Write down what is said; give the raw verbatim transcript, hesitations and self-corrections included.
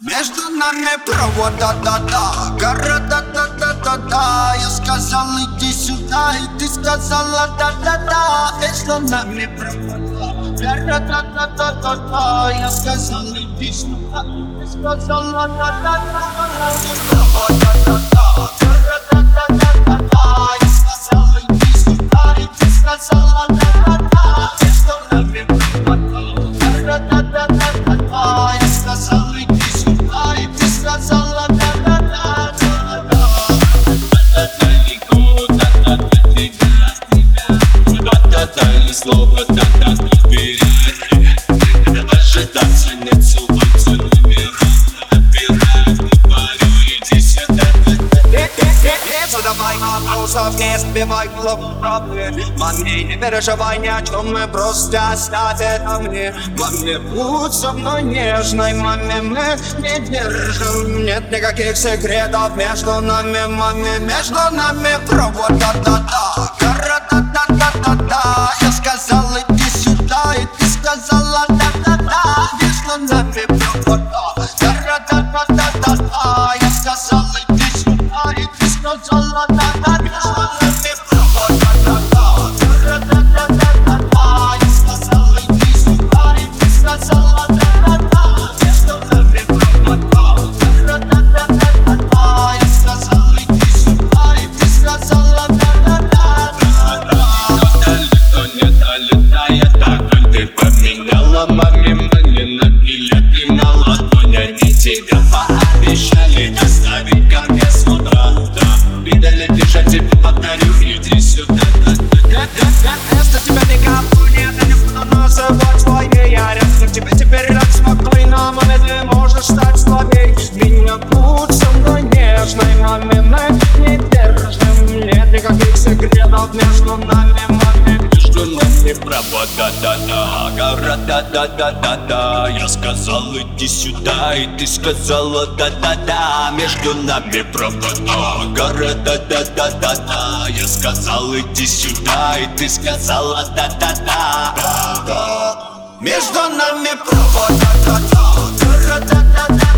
Между нами провода, да-да, гора, да-да-да-да-да. Я сказал, иди сюда, и ты сказала, да-да-да. Между нами провода, гора, да-да-да-да-да. Я сказал, иди сюда, и ты сказала, да-да-да. Провода, да-да, гора, да-да-да-да-да. Я сказал, иди сюда, и ты сказала, да-да-да. Между нами провода, гора, да-да-да-да-да. Я сказал, иди сюда, и ты сказала, да-да-да, да-да. Далеко, да-да, для тебя, тебя. Да-да-да, ни слова, да-да, вперед. Ожидаться нет субботы, набирай, говорю, иди сюда. Задавай вопросов, не сбивай голову правды. Маме, не переживай ни о чем, мы просто оставь это мне. Маме, будь со мной нежной, маме, мы не держим. Нет никаких секретов между нами, маме, между нами провод, да-да-да, гора, да-да-да-да-да. Я сказал, иди сюда, и ты сказала, да-да-да. Между нами провод, гора, да-да-да-да-да. Я сказал, иди сюда, и ты сказала, да-да-да. Между нами провод, да-да-да, гора, да-да-да-да-да. Я сказал, иди сюда, и ты сказала, да-да-да. Между нами провод, гора, да-да-да-да-да. Я сказал, иди сюда, и ты сказала, да-да-да. Далеко не долетая, так ты поменяла маме маме на билеты на ладонь. Они тебя пообещали оставить ко мне с утра. Да, видали, я тебе повторю, иди сюда. Вместо тебя никого нет, я не буду называть своей. Я рядом к тебе теперь рядом спокойно, маме, ты можешь стать слабей. Меня будь со мной нежной, маме, мы не держим. Нет никаких секретов между нами, маме. Между нами провод, да-да-да, гора, да-да-да-да-да. Я сказал, иди сюда, и ты сказала, да-да-да. Между нами провод, гора, да-да-да-да-да. Я сказал, иди сюда, и ты сказала, да-да-да. Между нами провод, да-да-да, гора, да-да-да.